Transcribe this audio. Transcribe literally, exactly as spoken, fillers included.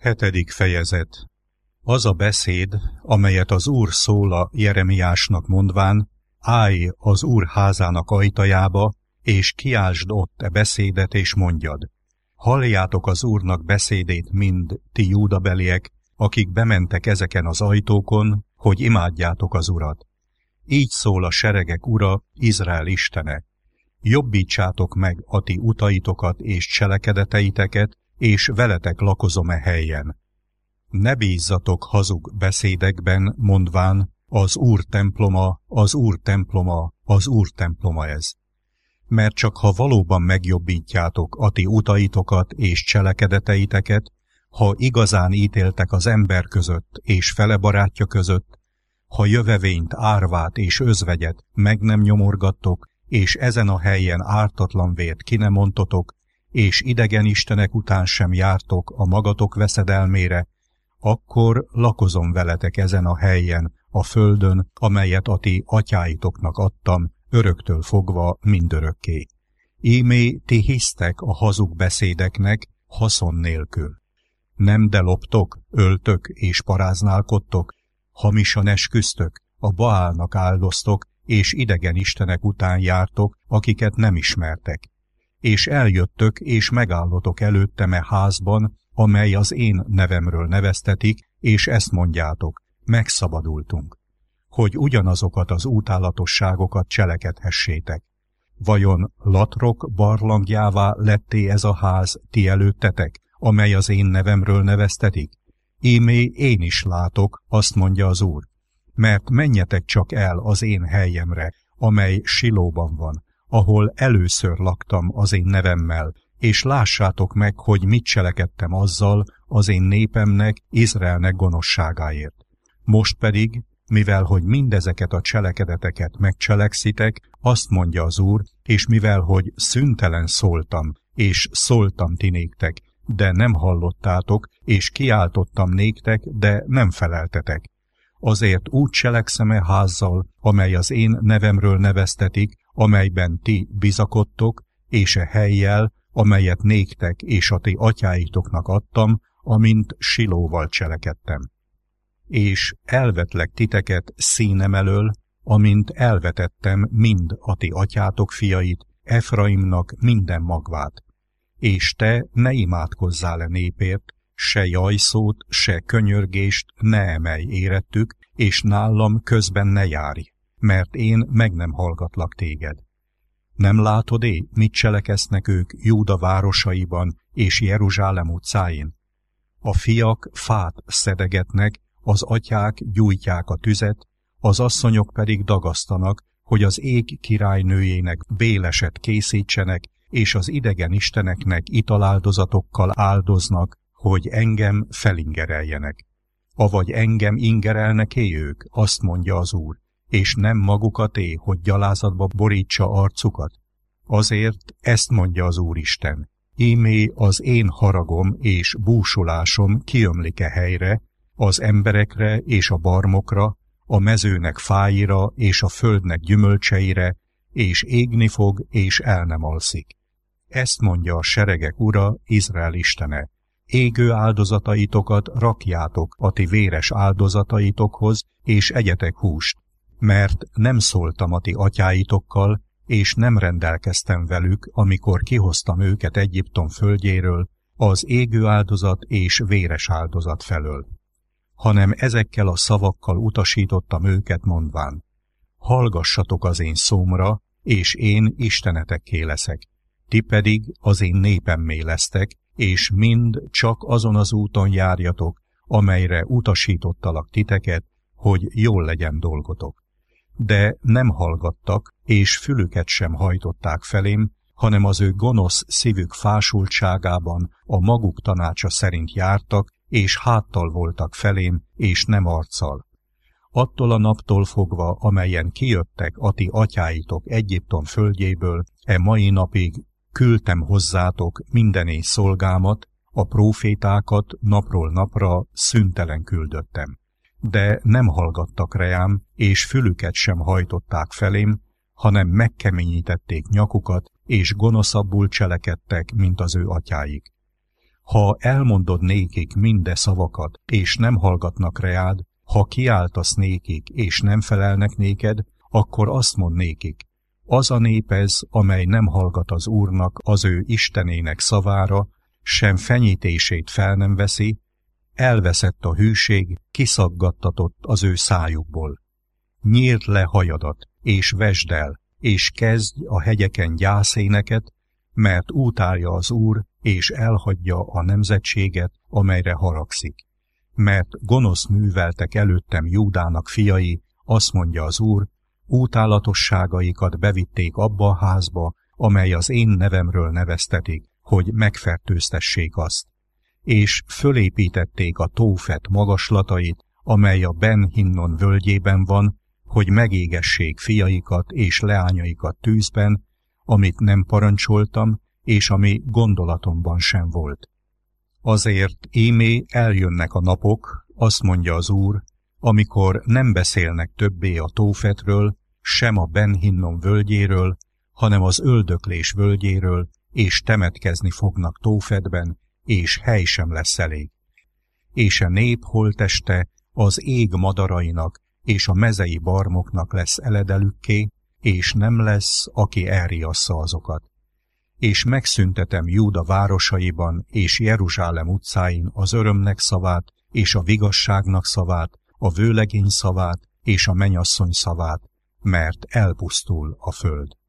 Hetedik fejezet. Az a beszéd, amelyet az Úr szól a Jeremiásnak mondván, állj az Úr házának ajtajába, és kiáltsd ott e beszédet, és mondjad. Halljátok az Úrnak beszédét mind, ti júdabeliek, akik bementek ezeken az ajtókon, hogy imádjátok az Urat. Így szól a seregek Ura, Izrael Istene. Jobbítsátok meg a ti utaitokat és cselekedeteiteket, és veletek lakozom e helyen. Ne bízzatok hazug beszédekben, mondván, az Úr temploma, az Úr temploma, az Úr temploma ez. Mert csak ha valóban megjobbítjátok a ti utaitokat és cselekedeteiteket, ha igazán ítéltek az ember között és fele barátja között, ha jövevényt, árvát és özvegyet meg nem nyomorgattok, és ezen a helyen ártatlan vért ki nem mondtotok, és idegen istenek után sem jártok a magatok veszedelmére, akkor lakozom veletek ezen a helyen, a földön, amelyet a ti atyáitoknak adtam, öröktől fogva mindörökké. Ímé ti hisztek a hazug beszédeknek haszon nélkül. Nem de loptok, öltök és paráználkodtok, hamisan esküztök, a Baálnak áldoztok, és idegen istenek után jártok, akiket nem ismertek. És eljöttök, és megállotok előttem e házban, amely az én nevemről neveztetik, és ezt mondjátok, megszabadultunk, hogy ugyanazokat az útálatosságokat cselekedhessétek. Vajon latrok barlangjává letté ez a ház ti előttetek, amely az én nevemről neveztetik? Ímé én is látok, azt mondja az Úr, mert menjetek csak el az én helyemre, amely Silóban van, ahol először laktam az én nevemmel, és lássátok meg, hogy mit cselekedtem azzal az én népemnek, Izraelnek gonoszságáért. Most pedig, mivel hogy mindezeket a cselekedeteket megcselekszitek, azt mondja az Úr, és mivel hogy szüntelen szóltam, és szóltam ti néktek, de nem hallottátok, és kiáltottam néktek, de nem feleltetek. Azért úgy cselekszem-e házzal, amely az én nevemről neveztetik, amelyben ti bizakodtok, és e helyjel, amelyet néktek és a ti atyáitoknak adtam, amint Silóval cselekedtem. És elvetlek titeket színem elől, amint elvetettem mind a ti atyátok fiait, Efraimnak minden magvát. És te ne imádkozzál e népért, se jajszót, se könyörgést ne emelj érettük, és nálam közben ne járj, mert én meg nem hallgatlak téged. Nem látod-é, mit cselekesznek ők Júda városaiban és Jeruzsálem utcáin? A fiak fát szedegetnek, az atyák gyújtják a tüzet, az asszonyok pedig dagasztanak, hogy az ég királynőjének béleset készítsenek, és az idegen isteneknek italáldozatokkal áldoznak, hogy engem felingereljenek. Avagy engem ingerelnek-é ők, azt mondja az Úr, és nem magukat-é, hogy gyalázatba borítsa arcukat? Azért ezt mondja az Úristen, ímé az én haragom és búsulásom kiömlik-e helyre, az emberekre és a barmokra, a mezőnek fáira és a földnek gyümölcseire, és égni fog, és el nem alszik. Ezt mondja a seregek Ura, Izrael Istene. Égő áldozataitokat rakjátok a ti véres áldozataitokhoz, és egyetek húst, mert nem szóltam a ti atyáitokkal, és nem rendelkeztem velük, amikor kihoztam őket Egyiptom földjéről, az égő áldozat és véres áldozat felől, hanem ezekkel a szavakkal utasítottam őket mondván, hallgassatok az én szómra, és én istenetekké leszek, ti pedig az én népemmé lesztek, és mind csak azon az úton járjatok, amelyre utasítottalak titeket, hogy jól legyen dolgotok. De nem hallgattak, és fülüket sem hajtották felém, hanem az ő gonosz szívük fásultságában a maguk tanácsa szerint jártak, és háttal voltak felém, és nem arccal. Attól a naptól fogva, amelyen kijöttek a ti atyáitok Egyiptom földjéből, e mai napig küldtem hozzátok mindené szolgámat, a prófétákat napról napra szüntelen küldöttem. De nem hallgattak reám, és fülüket sem hajtották felém, hanem megkeményítették nyakukat, és gonoszabbul cselekedtek, mint az ő atyáik. Ha elmondod nékik minde szavakat, és nem hallgatnak reád, ha kiáltasz nékik, és nem felelnek néked, akkor azt mond nékik, az a nép ez, amely nem hallgat az Úrnak, az ő Istenének szavára, sem fenyítését fel nem veszi, elveszett a hűség, kiszaggattatott az ő szájukból. Nyírd le hajadat, és vesd el, és kezdj a hegyeken gyászéneket, mert utálja az Úr, és elhagyja a nemzetséget, amelyre haragszik. Mert gonosz műveltek előttem Júdának fiai, azt mondja az Úr, utálatosságaikat bevitték abba a házba, amely az én nevemről neveztetik, hogy megfertőztessék azt. És fölépítették a Tófet magaslatait, amely a Ben Hinnon völgyében van, hogy megégessék fiaikat és leányaikat tűzben, amit nem parancsoltam, és ami gondolatomban sem volt. Azért ímé eljönnek a napok, azt mondja az Úr, amikor nem beszélnek többé a Tófetről, sem a Ben Hinnom völgyéről, hanem az öldöklés völgyéről, és temetkezni fognak Tófetben, és hely sem lesz elég. És a nép holteste az ég madarainak és a mezei barmoknak lesz eledelükké, és nem lesz, aki elriassza azokat. És megszüntetem Júda városaiban és Jeruzsálem utcáin az örömnek szavát, és a vigasságnak szavát, a vőlegény szavát, és a mennyasszony szavát, mert elpusztul a föld.